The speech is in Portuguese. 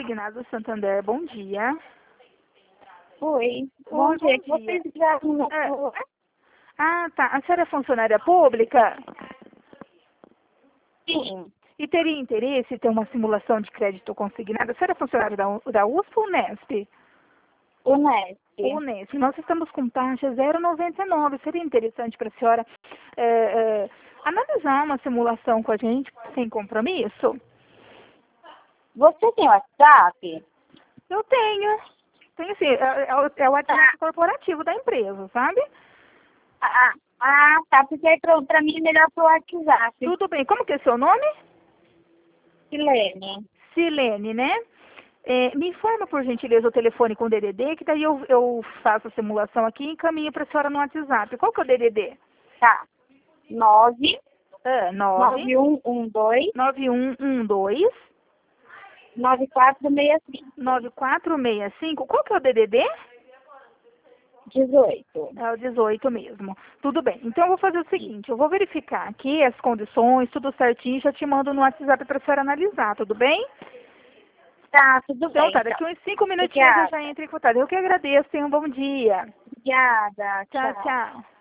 Consignados Santander, bom dia. Oi, Bom dia. dia. Vocês ligaram no celular? Ah, tá. A senhora é funcionária pública? Sim, E teria interesse em ter uma simulação de crédito consignado? A senhora é funcionária da USP ou Unesp? Unesp. Unesp. Nós estamos com taxa 0,99. Seria interessante para a senhora analisar uma simulação com a gente sem compromisso? Você tem WhatsApp? Eu tenho. Tenho sim. É o WhatsApp corporativo da empresa, sabe? Tá, porque pra mim é melhor pro WhatsApp. Tudo bem. Como que é seu nome? Silene. Silene, né? Me informa, por gentileza, o telefone com o DDD, que daí eu faço a simulação aqui e encaminho para a senhora no WhatsApp. Qual que é o DDD? Tá. 9 9 9112 9112 9465 9465. Qual que é o DDD? 18. É o 18 mesmo. Tudo bem. Então eu vou fazer o seguinte, eu vou verificar aqui as condições, tudo certinho, já te mando no WhatsApp para a senhora analisar, tudo bem? Tá, tudo Então bem. tá, daqui uns 5 minutinhos eu já entro em contato. Eu que agradeço, tenha um bom dia. Obrigada. Tchau, tchau.